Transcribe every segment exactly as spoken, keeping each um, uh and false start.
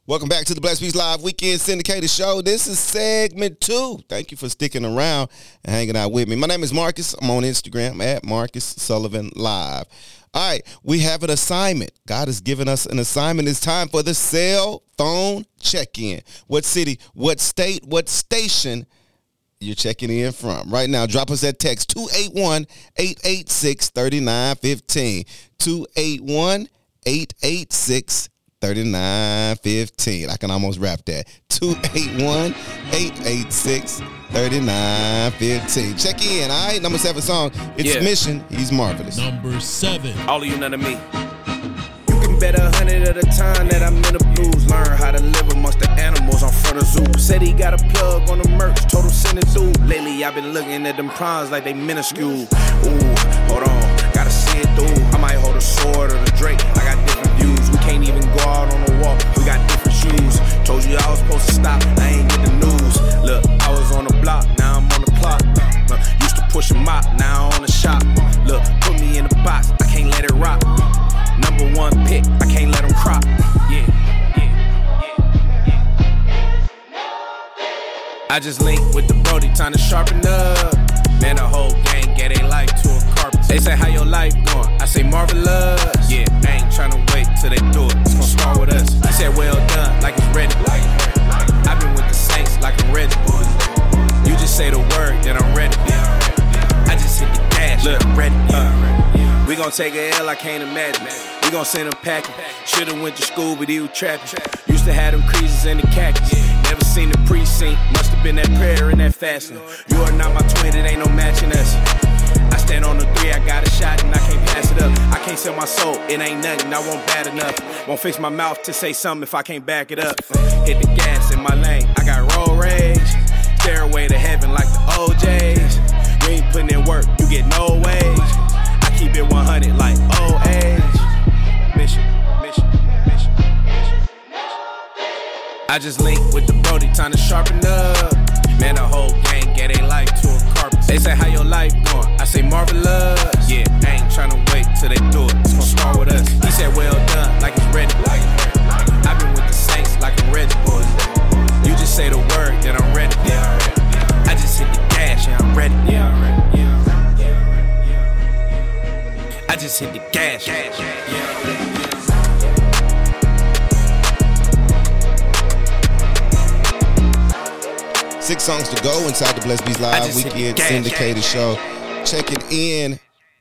Welcome back to the Blessed Peace Live Weekend Syndicated Show. This is segment two. Thank you for sticking around and hanging out with me. My name is Marcus. I'm on Instagram at Marcus Sullivan Live. All right, we have an assignment. God has given us an assignment. It's time for the cell phone check-in. What city, what state, what station you're checking in from. Right now, drop us that text, two eight one, eight eight six, three nine one five. two eight one, eight eight six, three nine one five. I can almost rap that. two eight one, eight eight six, three nine one five. Check in, all right? Number seven song. It's yeah. Mission. He's marvelous. Number seven. All of you, none of me. You can bet a hundred at a time that I'm in the blues. Learn how to live amongst the animals on front of zoo. Said he got a plug on the merch. Total send it through. Lately, I've been looking at them prawns like they minuscule. Ooh, hold on. Gotta see it through. I might hold a sword or the Drake. I got different views. We can't even go out on the walk. We got different shoes. Told you I was supposed to stop. I ain't get the news. Look, I was on the block. Now I'm on the clock. Uh, used to push a mop. Now I'm on the shop. Look, put me in the box. I can't let it rock. Number one pick. I can't let them crop. Yeah, yeah, yeah, yeah. I just linked with the Brody. Time to sharpen up. Man, the whole gang get their life to a carpet. They say, how your life going? I say, marvelous. Yeah, I ain't tryna wait till they do it. It's gon' start with us. He said, well done, like it's ready. I've been with the Saints like I'm ready. You just say the word, then I'm ready. I just hit the dash, look, I'm ready. Uh, we gon' take a L, I can't imagine. We gon' send them packing. Should've went to school, but he was trapping. Used to have them creases in the cactus. Never seen the precinct. Must've been that prayer and that fasting. You are not my twin, it ain't no matching us. I stand on the three, I got a shot and I can't pass it up. I can't sell my soul, it ain't nothing, I won't bad enough. Won't fix my mouth to say something if I can't back it up. Hit the gas in my lane, I got road rage. Stairway to heaven like the O J's. You ain't putting in work, you get no wage. I keep it one hundred like old age. Mission, mission, mission, mission. I just linked with the Brody, time to sharpen up. Man, the whole gang get their life to a carpet. They say, how your life going? I say, marvelous. Yeah, I ain't tryna wait till they do it. It's gon' start with us. He said, well done, like it's ready. I've been with the Saints like I'm ready. You just say the word, then I'm ready. I just hit the gas, yeah, I'm ready. I just hit the gas, yeah. Six songs to go inside the Blessed Peace Live Weekend Syndicated Show. Checking in,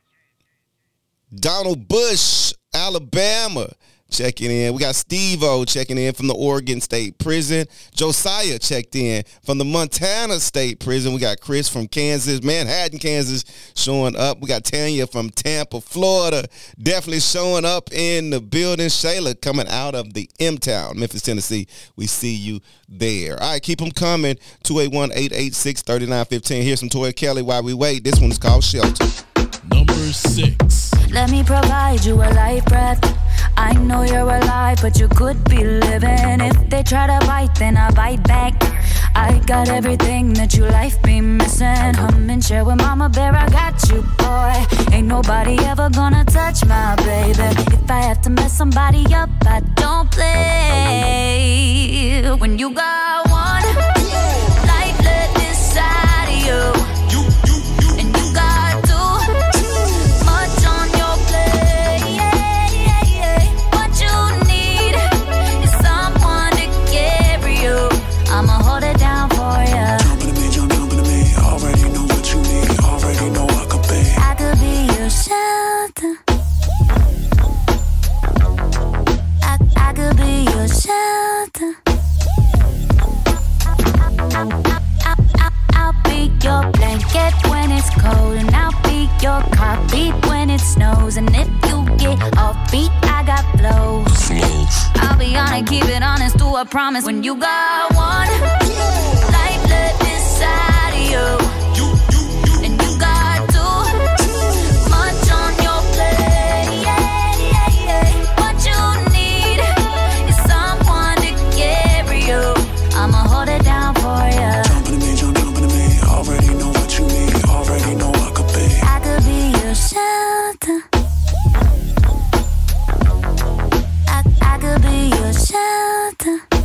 Donald Bush, Alabama, checking in. We got Steve-O checking in from the Oregon State Prison. Josiah checked in from the Montana State Prison. We got Chris from Kansas, Manhattan, Kansas, showing up. We got Tanya from Tampa, Florida, definitely showing up in the building. Shayla coming out of the M-Town, Memphis, Tennessee. We see you there. All right, keep them coming. two eight one, eight eight six, three nine one five. Here's some Toya Kelly while we wait. This one's called Shelter. Number six. Let me provide you a life breath. I know you're alive, but you could be living. If they try to bite, then I bite back. I got everything that you life be missing. Hum and share with Mama Bear, I got you, boy. Ain't nobody ever gonna touch my baby. If I have to mess somebody up, I don't play. When you got one life left inside of you, and you got two much on your plate. What you need is someone to carry you. I'ma hold it down for ya. Jump into me, jump, jump into me. Already know what you need. Already know I could be. I could be your shelter. I, I could be your shelter. I'll be your blanket when it's cold, and I'll be your heartbeat when it snows. And if you get off beat, I got flows. I'll be on it, keep it honest, do I promise. When you got one life left inside of you, and you got too much on your plate. What you need is someone to carry you. I'ma hold it down for ya. Jump into me, jump, jump into me. Already know what you need. Already know I could be. I could be your shelter. I, I could be your shelter.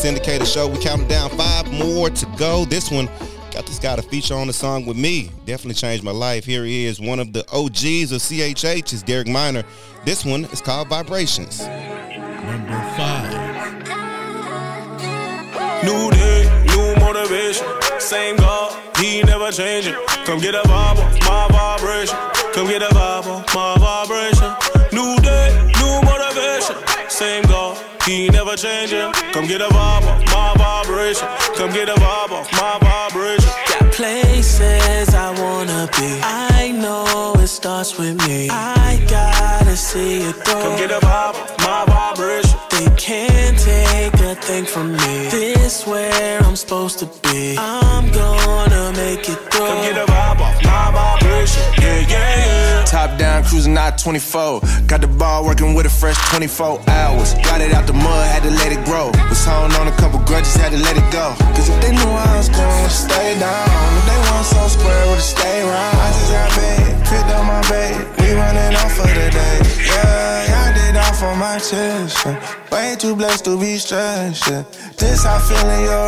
syndicated show. We counted down five more to go. This one got this guy to feature on the song with me. Definitely changed my life. Here he is, one of the O Gs of C H H, is Derek Minor. This one is called Vibrations. Number five. New day, new motivation. Same God, he never changing. Come get a vibe off my vibration. Come get a vibe off my vibration. New day, new motivation. Same God, he never changing. Come get a vibe off my vibration. Come get a vibe off my vibration. Got places I wanna be. I know it starts with me. I gotta see it through. Come get a vibe off my vibration. They can't take a thing from me. This where I'm supposed to be. I'm gonna make it through. Come get a vibe off my vibration. Yeah, yeah, yeah. Top down, cruising out twenty-four. Got the ball working with a fresh twenty-four hours. Got it out the mud, had to let it grow. Was holding on a couple grudges, had to let it go. Cause if they knew I was going to stay down, if they want so square, would've stayed round. I just got big, picked up my bait. We running off for the day. Yeah, I did off on my chest. Yeah. Way too blessed to be stressed. Yeah. This how feeling your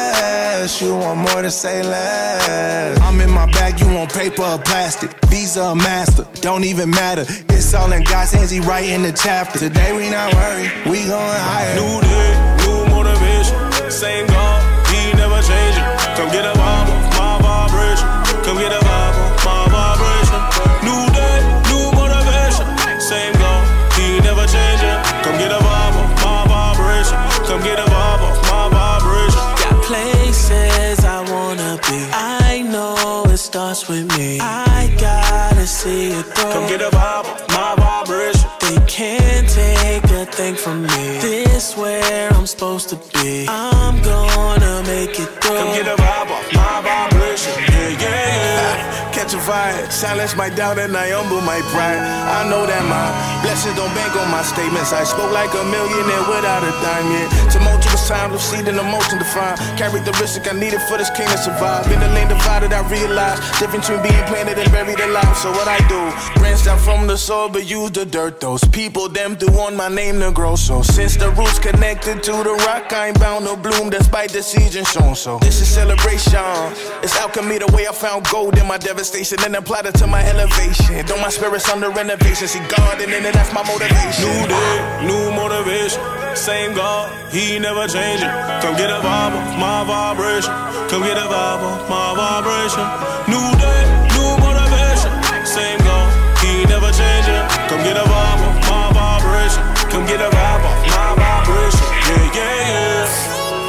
rest. You want more to say less. I'm in my bag, you want paper or plastic. Visa or master, don't even matter. It's all in God's hands, he writing the chapter. Today we not worried, we going higher. New day, new motivation. Same God, he never changing. Come get a vibe off my vibration. Come get a vibe off my vibration. New day, new motivation. Same God, he never changing. Come get a vibe off my vibration. Come get a vibe off my vibration. Got places I wanna be. I know it starts with me. I gotta see it through. Come get a vibe off my vibration. They can't take a thing from me. This where I'm supposed to be. I'm gonna make it through. Come get a vibe off my vibration. Yeah, yeah, yeah. Catch a vibe, silence my doubt and I humble my pride. I know that my blessings don't bank on my statements. I spoke like a millionaire without a dime yet. Tumultuous times of seed and emotion defined. Carried the risk I needed for this king to survive. In the lane divided, I realized difference between being planted and buried alive. So what I do, branched out from the soil, but use the dirt. Those people, them do want my name to grow. So since the roots connected to the rock, I ain't bound to bloom despite the season shown. So this is celebration. It's alchemy, the way I found gold in my devastation and applied it to my elevation. Though my spirit's under renovation, see God in it, and that's my motivation. New day, new motivation. Same God, he never changing. Come get a vibe off my vibration. Come get a vibe off my vibration. New day, new motivation. Same God, he never changing. Come get a vibe off my vibration. Come get a vibe off my vibration. Yeah, yeah, yeah.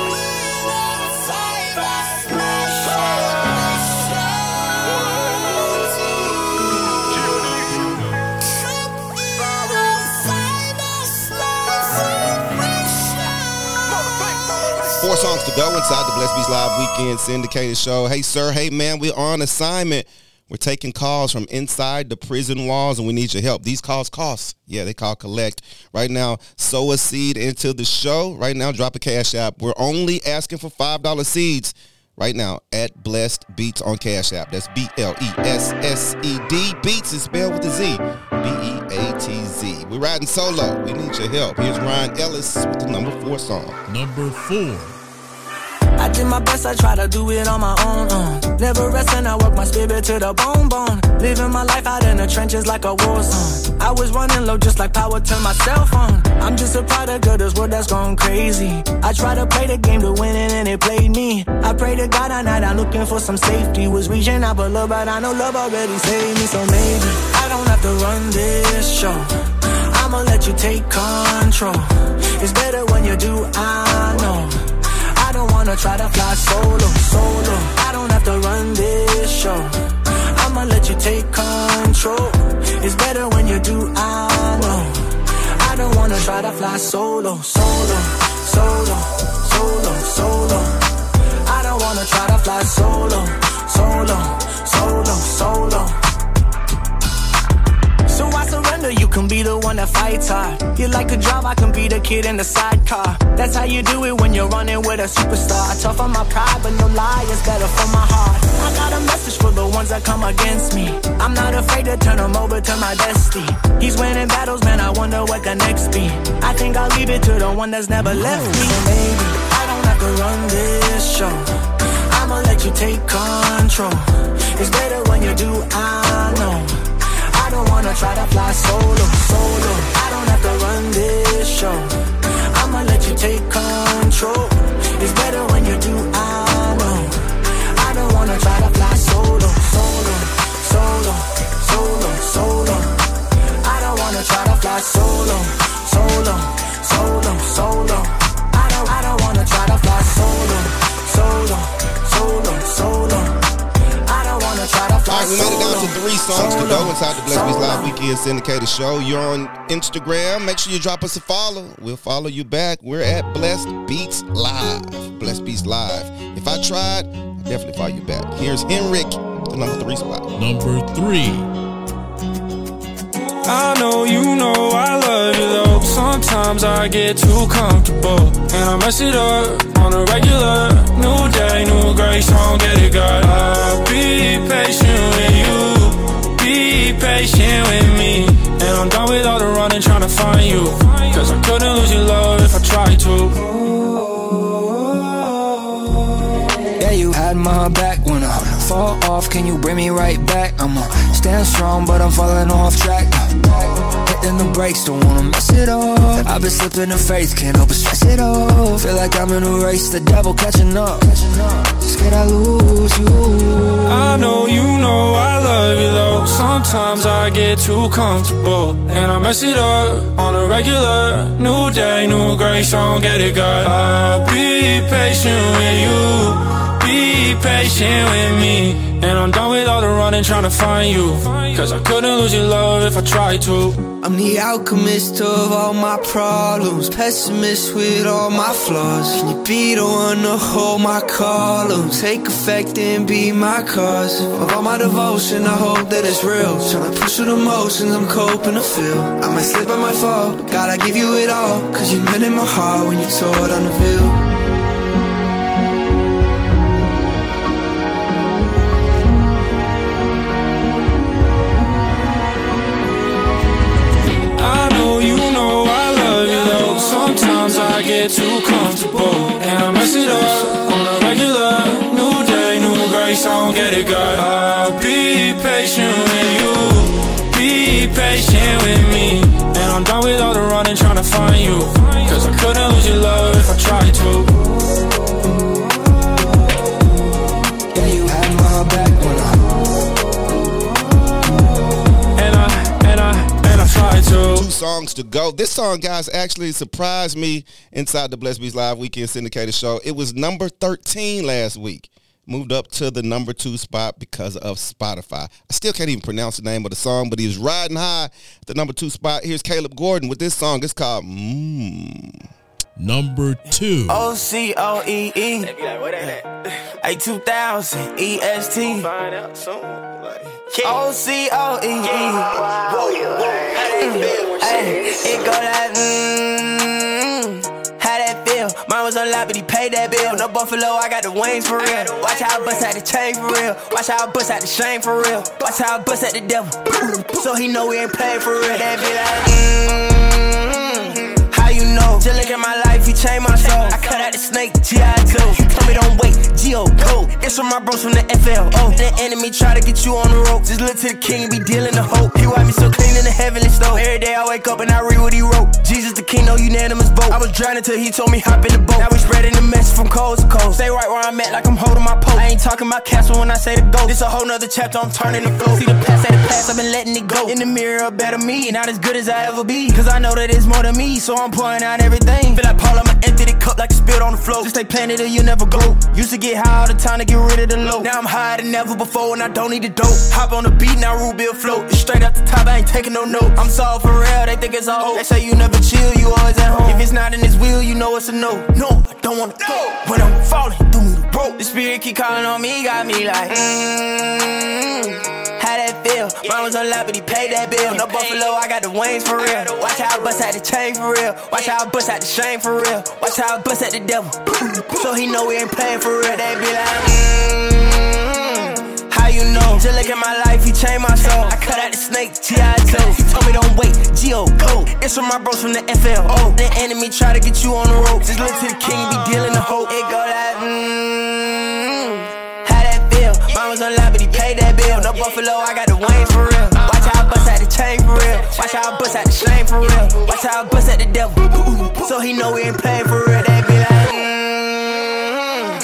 Four songs to go inside the Blessed Beats Live Weekend syndicated show. Hey, sir. Hey, man. We're on assignment. We're taking calls from inside the prison walls, and we need your help. These calls cost. Yeah, they call collect. Right now, sow a seed into the show. Right now, drop a Cash App. We're only asking for five dollar seeds right now at Blessed Beats on Cash App. That's B L E S S E D. Beats is spelled with a Z. B E A T Z. We're riding solo. We need your help. Here's Ryan Ellis with the number four song. Number four. I did my best, I try to do it on my own. Uh. Never resting, I work my spirit to the bone bone. Living my life out in the trenches like a war song. I was running low just like power to my cell phone. I'm just a product of this world that's gone crazy. I try to play the game to win it and it played me. I pray to God all night, I'm looking for some safety. Was reaching out for love, but I know love already saved me. So maybe I don't have to run this show. I'ma let you take control. It's better when you do, I know. I don't wanna try to fly solo, solo. I don't have to run this show. I'ma let you take control. It's better when you do, I know. I don't wanna try to fly solo, solo, solo, solo, solo. I don't wanna try to fly solo, solo, solo, solo. So I surrender, you can be the one that fights hard. You like to drive, I can be the kid in the sidecar. That's how you do it when you're running with a superstar. Tough on my pride, but no lie, it's better for my heart. I got a message for the ones that come against me. I'm not afraid to turn them over to my destiny. He's winning battles, man, I wonder what the next be. I think I'll leave it to the one that's never left me. So maybe I don't have to run this show. I'ma let you take control. It's better when you do, I know. I don't wanna try to fly solo, solo. I don't have to run this show. I'ma let you take control. It's better when you do, I know. I don't wanna try to fly solo, solo, solo, solo, solo. I don't wanna try to fly solo, solo, solo, solo. I don't, I don't wanna try to fly solo, solo, solo, solo. I don't wanna try to fly All right, we made it down to three songs solo, to go inside the Blessed Beats solo. Live Weekend Syndicated Show. You're on Instagram. Make sure you drop us a follow. We'll follow you back. We're at Blessed Beats Live. Blessed Beats Live. If I tried, I'll definitely follow you back. Here's Henrik, the number three spot. Number three. I know you know I love you though. Sometimes I get too comfortable and I mess it up on a regular. New day, new grace, I don't get it, God. I'll be patient with you, be patient with me. And I'm done with all the running trying to find you, cause I couldn't lose your love if I tried to. Yeah, you had my back when I fall off. Can you bring me right back? I'ma stand strong, but I'm falling off track. Hitting the brakes, don't wanna mess it up. I've been slipping in faith, can't help but stress it up. Feel like I'm in a race, the devil catching up. Scared I lose you. I know you know I love you though. Sometimes I get too comfortable and I mess it up on a regular. New day, new grace, I don't get it, God. I'll be patient with you, be patient with me. And I'm done with all the running trying to find you, cause I couldn't lose your love if I tried to. I'm the alchemist of all my problems, pessimist with all my flaws. Can you be the one to hold my columns, take effect and be my cause of all my devotion? I hope that it's real. Tryna push through the motions, I'm coping to feel. I might slip, I might fall, but God, I give you it all, cause you meant in my heart when you tore down the veil. I get too comfortable and I mess it up on a regular. New day, new grace, I don't get it, God. I'll be patient with you, be patient with me. And I'm done with all the running trying to find you, cause I couldn't lose your love if I tried to. Yeah, you had my back when I And I, and I, and I tried to. Two songs to go. This song, guys, actually surprised me inside the Blessed Beats Live Weekend Syndicated Show. It was number thirteen last week. Moved up to the number two spot because of Spotify. I still can't even pronounce the name of the song, but he was riding high at the number two spot. Here's Caleb Gordon with this song. It's called Mmm. Number two. O C O E E A two thousand E S T O C O E E Hey, it go like mmm. How that feel? Mine was on lot, but he paid that bill. No Buffalo, I got the wings for real. Watch how I bust out the chain for real. Watch how I bust out the shame for real. Watch how I bust out the devil. So he know we ain't playing for real. That be like mmm. How you know? Just look at my life, he changed my soul. I cut out the snake, G I two. He told me don't wait, G O go. It's from my bros from the F L O. The enemy try to get you on the rope. Just look to the king, be dealing the hope. He wipe me so clean in the heavenly stove. Every day I wake up and I read what he wrote. Jesus the king, no unanimous vote. I was drowning till he told me hop in the boat. Now we spreading the message from coast to coast. Stay right where I'm at like I'm holding my post. I ain't talking about castle when I say the go. This a whole nother chapter, I'm turning the flow. See the past at the past, I've been letting it go. In the mirror, a better me, not as good as I ever be. Cause I know that it's more than me, so I'm pouring out everything. Feel like Paul, I'ma empty the cup like a spilled on the floor. Just stay planted or you never go. Used to get high all the time to get rid of the low. Now I'm higher than ever before and I don't need the dope. Hop on the beat, now Ruby will float. It's straight out the top, I ain't taking no note. I'm soft for real, they think it's a hope. They say you never chill, you always at home. If it's not in his wheel, you know it's a no. No, I don't wanna go. When I'm falling, through me the rope. The spirit keep calling on me, got me like mmm. How that feel? Mine was on lot, but he paid that bill. No Buffalo, I got the wings for real. Watch how I bust out the chain for real. Watch how I bust out the shame for real. Watch how I bust out the devil. So he know we ain't playing for real. They be like, mmm. How you you know. Just look at my life, he changed my soul. I cut out the snake, G I told. He told me don't wait, G O go. It's from my bros from the F L O. The enemy try to get you on the rope. Just look to the king, be dealing the hope. It go like, mmm, how that feel? Mine was on line, but he paid that bill. No Buffalo, I got the wings for real. Watch how I bust out the chain for real. Watch how I bust out the shame for real. Watch how I bust out the devil. So he know we ain't playing for real. They be like, mmm.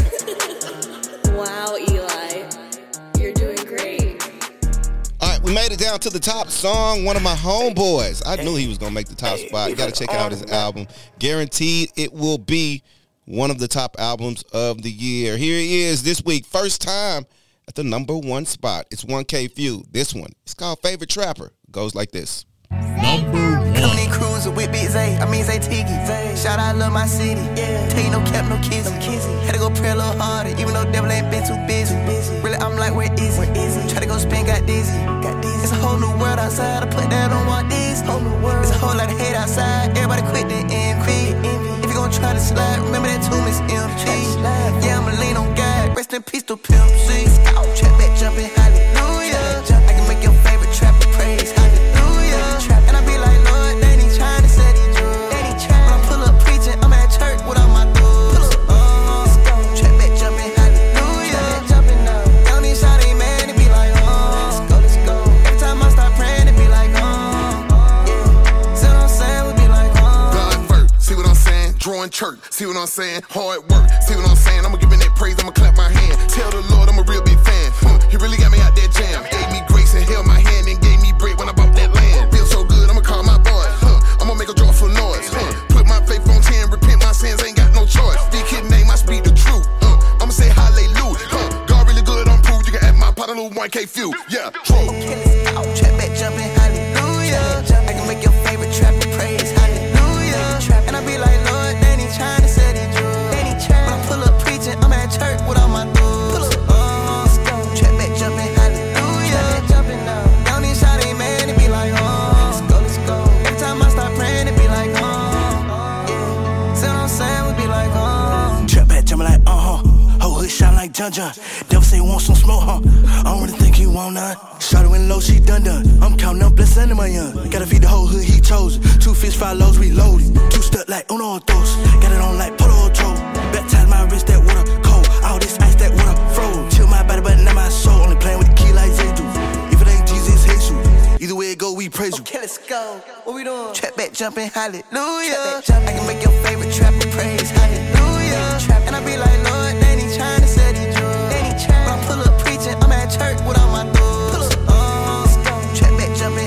Wow, Eli. You're doing great. All right, we made it down to the top song. One of my homeboys. I knew he was going to make the top spot. You got to check out his album. Guaranteed it will be one of the top albums of the year. Here he is this week. First time at the number one spot. It's one K Few. This one, it's called Favorite Trapper. Goes like this. Number one. Coming in cruising with Big Zay, I mean Zay Tiggy. Shout out, love my city. Yeah. Tell you no cap, no kids. Had to go pray a little harder, even though devil ain't been too busy. Really, I'm like, where is it? Try to go spin, got dizzy. It's a whole new world outside. I put that on one these. It's a whole lot of hate outside. Everybody quit the envy. If you gon' try to slide, remember that tomb is empty. Yeah, I'ma lean on God. Rest in peace to Pimp C. Trap back, jumping, hallelujah. I can make your favorite trapper praise, hallelujah. And I be like, Lord, they ain't trying to set it through. When I pull up preaching, I'm at church with all my dudes. Uh, trap back, jumping, hallelujah. Don't need shot, ain't man, it be like, oh. Let's go, let's go. Every time I start praying, it be like, oh. Yeah. See what I'm saying? We be like, oh. God first, see what I'm saying? Drawing church, see what I'm saying? Hard work, see what I'm saying? I'ma give it that praise, I'ma clap my hand. Tell the Lord I'm a real big fan. Hmm, he really got me out that jam. Gave me grace and held my hand and gave me bread when I bought that land. Feel so good, I'ma call my boy. Huh, I'ma make a joyful noise. Huh, put my faith on ten, repent my sins, ain't got no choice. Speak his name, I speak the truth. Huh, I'ma say hallelujah. Huh, God really good, I'm proof. You can add my pot a little one K Few. Yeah, true. Trap back, jumping, hallelujah. I can make your favorite trapper praise, hallelujah. And I be like, Lord, they ain't trying to set it through. When I pull up preaching, I'm at church with all my dudes. Uh, trap back, jumping, hallelujah. Don't need shot, ain't man, it be like, oh. Let's go, let's go. Every time I start praying, it be like, oh. Yeah. See what I'm saying? We be like, oh. Trap back, jumping like, uh-huh. Whole hood shine like John John. Devil say want some smoke, huh? I don't really think he want none. Shot went low, she done done. I'm counting up blessings in my young. Gotta feed the whole hood, he chose. Two fish, five loads, reloaded. Two stuck like uno dos. Got it on like Polo Joe. Baptize my wrist, that water cold. All this ice, that water froze. Chill my body, but not my soul. Only playing with the key like they do. If it ain't Jesus, Jesus. Either way it go, we praise you. Okay, let's go. What we doing? Trap back, jumping, hallelujah. Back, jump. I can make your favorite trapper praise, hallelujah. And I be like, Lord, they ain't trying to set it through. When I pull up preaching, I'm at church with all my dudes. Uh, trap back, jumping,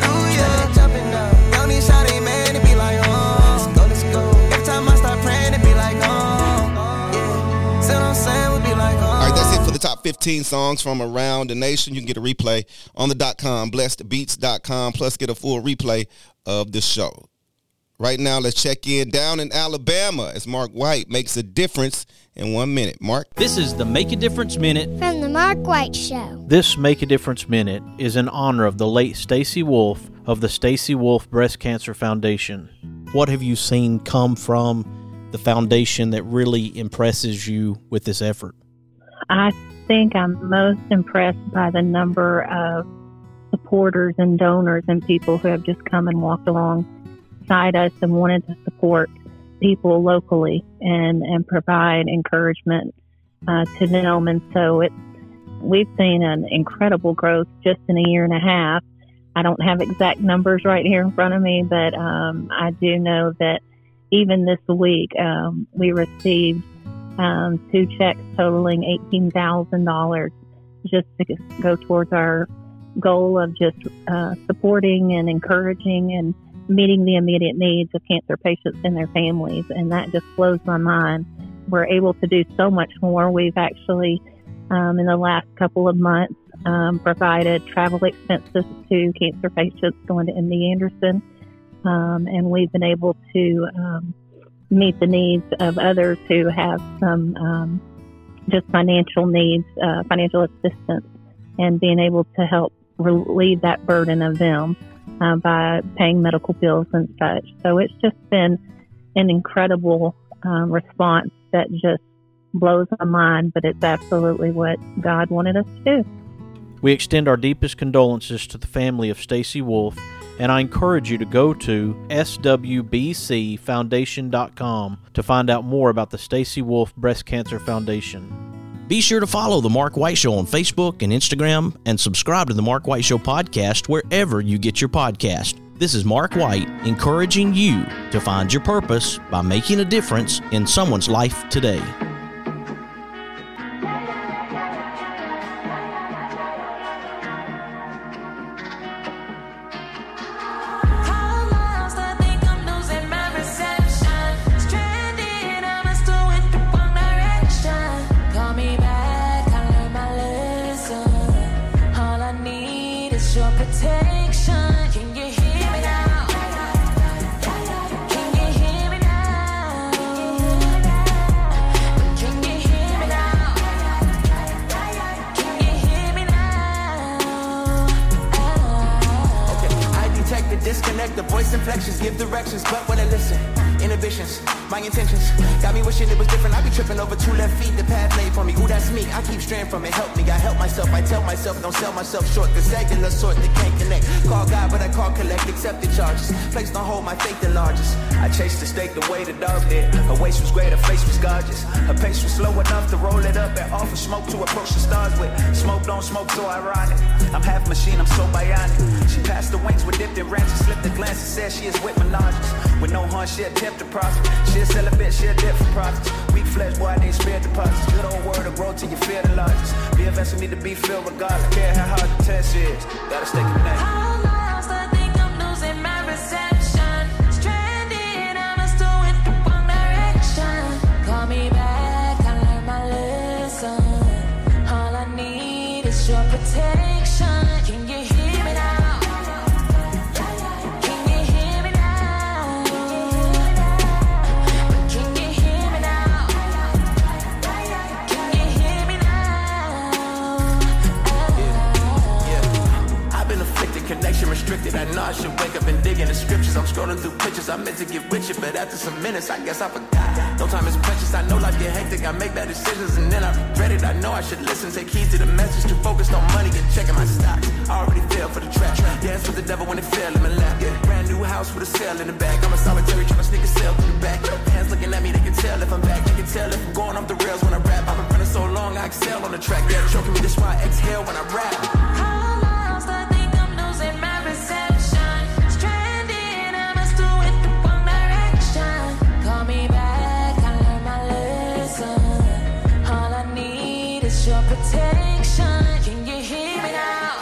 hallelujah. Don't need shot, ain't man, it be like, oh. Let's go, let's go. Every time I start praying, it be like, oh. Yeah. See what I'm saying? We be like, oh. All right, that's it for the top fifteen songs from around the nation. You can get a replay on the dot com, blessed beats dot com, plus get a full replay of the show. Right now, let's check in down in Alabama as Mark White makes a difference in one minute. Mark? This is the Make a Difference Minute from the Mark White Show. This Make a Difference Minute is in honor of the late Stacy Wolf of the Stacy Wolf Breast Cancer Foundation. What have you seen come from the foundation that really impresses you with this effort? I think I'm most impressed by the number of supporters and donors and people who have just come and walked alongside us and wanted to support people locally and, and provide encouragement uh, to them. And so it's, we've seen an incredible growth just in a year and a half. I don't have exact numbers right here in front of me, but um, I do know that even this week um, we received um, two checks totaling eighteen thousand dollars just to go towards our goal of just uh, supporting and encouraging and meeting the immediate needs of cancer patients and their families. And that just blows my mind. We're able to do so much more. We've actually, um, in the last couple of months, um, provided travel expenses to cancer patients going to M D Anderson. Um, and we've been able to um, meet the needs of others who have some um, just financial needs, uh, financial assistance, and being able to help relieve that burden of them uh, by paying medical bills and such. So it's just been an incredible um, response that just blows my mind, but it's absolutely what God wanted us to do. We extend our deepest condolences to the family of Stacy Wolf, and I encourage you to go to S W B C foundation dot com to find out more about the Stacy Wolf Breast Cancer Foundation. Be sure to follow The Mark White Show on Facebook and Instagram, and subscribe to The Mark White Show podcast wherever you get your podcast. This is Mark White, encouraging you to find your purpose by making a difference in someone's life today. Disconnect the voice inflections, give directions, but when I listen, inhibitions, my intentions got me wishing it was different. I be tripping over two left feet, the path laid for me. Ooh, that's me. I keep straying from it. Help me, I help myself. I tell myself, don't sell myself short. The secular sort that can't connect. Call God, but I call collect. Accept the charges. Placed on hold, my faith the largest. I chased the stake the way the dog did. Her waist was great, her face was gorgeous. Her pace was slow enough to roll it up and offer smoke to approach the stars with. Smoke don't smoke, so ironic. I'm half machine, I'm so bionic. She passed the wings with dipped in ranches, slipped a glance and said she is with menages. With no horn, she attempt to prosper. She a celibate, she a dip for profits. Weak flesh, boy, I need spare deposits. Good old word of growth till you feel the largest. Be a vessel need to be filled regardless. Care how hard the test is. Gotta stay connected. How lost, I think I'm losing my reception. Stranded, I'm still in the wrong direction. Call me back, I learned my lesson. All I need is your protection. Can you hear me now? Connection restricted, I know I should wake up and dig in the scriptures. I'm scrolling through pictures, I meant to get with you, but after some minutes, I guess I forgot. No time is precious, I know life get hectic, I make bad decisions and then I regret it. I know I should listen, take heed to the message, too focused on money and checking my stocks. I already fell for the trap, dance with the devil when it fell in my lap. Yeah, brand new house with a cell in the back, I'm a solitary trying to sneak a cell through the back. Hands looking at me, they can tell if I'm back, they can tell if I'm going off the rails when I rap. I've been running so long, I excel on the track. Yeah, choking me, this why I exhale when I rap. Your protection, can you hear me now?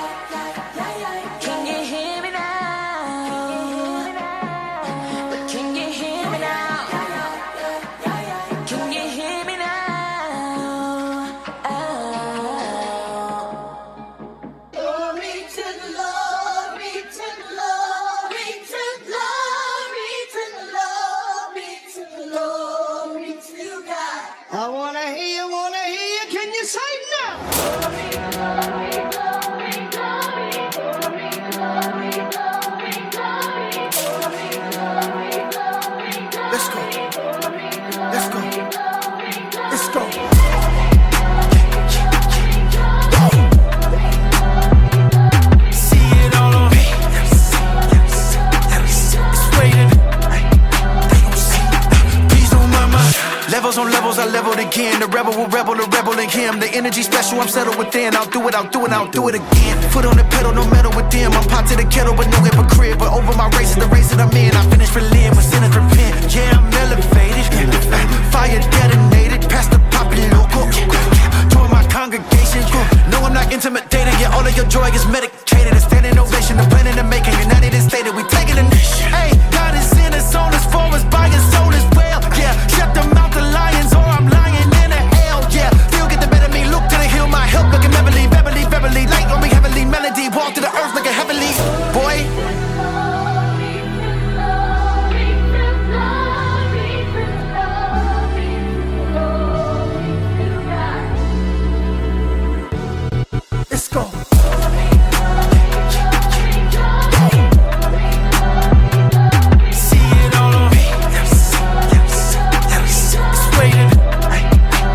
Can you hear me now? But can you hear me now? Can you hear me now? Glory to glory to glory to glory to glory to glory to God. I wanna hear you, wanna hear you. Can you say it now? Let's go. Let's go. Let's go. See it all on me. It's waiting. Peace on my mind. Levels on levels, I leveled again. The rebel will rebel, the rebel in him. The energy special, I'm settled within. I'll do it, I'll do it, I'll do it again. Foot on the pedal, no metal with them. I'm pot to the kettle, but no hypocrite. But over my race is the race that I'm in. I finished for Lynn, but sinners repent. Yeah, I'm elevated. Fire detonated, past the poppy local. Join my congregation. No, I'm not intimidated. Yeah, all of your joy is medicated. A standing ovation, the plan in the making. United and stated, we taking a nation. Hey, God is in us, on us, for us, by his soul as well. Yeah, shut them out the lions, or I'm lying in a hell. Yeah, still get the better me. Look to the hill, my help looking heavily, heavily, heavily. Light on me, heavenly melody. Walk to the earth looking heavenly. Boy. Let's go. See it all on me. It's waiting.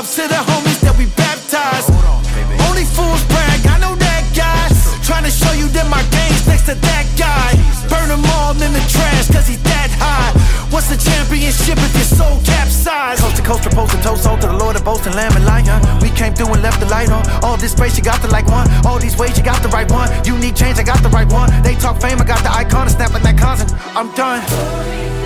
to the homies that we baptized. Only fools brag, I know that guy. Trying to show you that my game's next to that guy. Burn them all in the trash, cause he's that high. What's the championship if your soul capsized? Coast to coast, proposed to toast, soul to the Lord of boast and lamb and lion. We came through and left the light on. All this space, you got the like one. All these ways, you got the right one. You need change, I got the right one. They talk fame, I got the icon. Snapping that constant, I'm done.